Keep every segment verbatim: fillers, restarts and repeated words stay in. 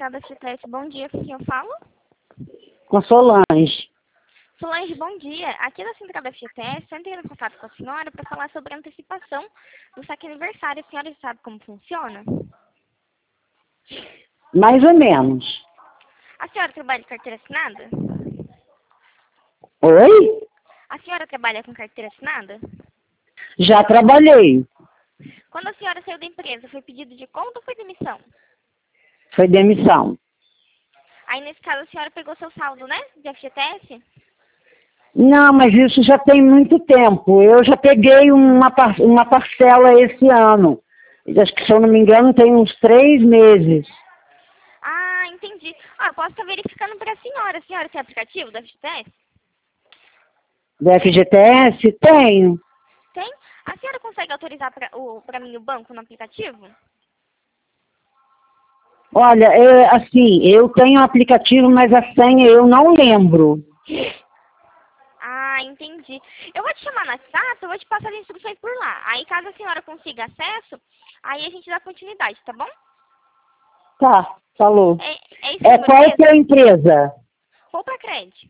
Central da F G T S, bom dia, com quem eu falo? Com Solange. Solange, bom dia. Aqui da Central da F G T S, eu entrei em contato com a senhora para falar sobre a antecipação do saque aniversário. A senhora já sabe como funciona? Mais ou menos. A senhora trabalha com carteira assinada? Oi? A senhora trabalha com carteira assinada? Já trabalhei. Quando a senhora saiu da empresa, foi pedido de conta ou foi demissão? Foi demissão. Aí, nesse caso, a senhora pegou seu saldo, né? De F G T S? Não, mas isso já tem muito tempo. Eu já peguei uma, par uma parcela esse ano. Acho que, se eu não me engano, tem uns três meses. Ah, entendi. Ah, eu posso estar verificando para a senhora. A senhora tem aplicativo da F G T S? Da F G T S? Tenho. Tem? A senhora consegue autorizar para mim o banco no aplicativo? Olha, é, assim, eu tenho um aplicativo, mas a senha eu não lembro. Ah, entendi. Eu vou te chamar no WhatsApp, eu vou te passar as instruções por lá. Aí, caso a senhora consiga acesso, aí a gente dá continuidade, tá bom? Tá, falou. É, é esse É, número qual que é a mesmo? empresa? Poupa Cred.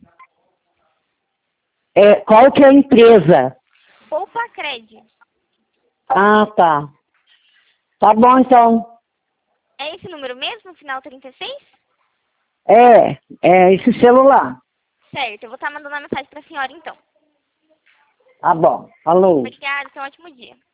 É, qual que é a empresa? Poupa Cred. Ah, tá. Tá bom, então. É esse número mesmo, final trinta e seis? É, é esse celular. Certo, eu vou estar mandando uma mensagem para a senhora, então. Tá bom, falou. Obrigada, tenha um ótimo dia.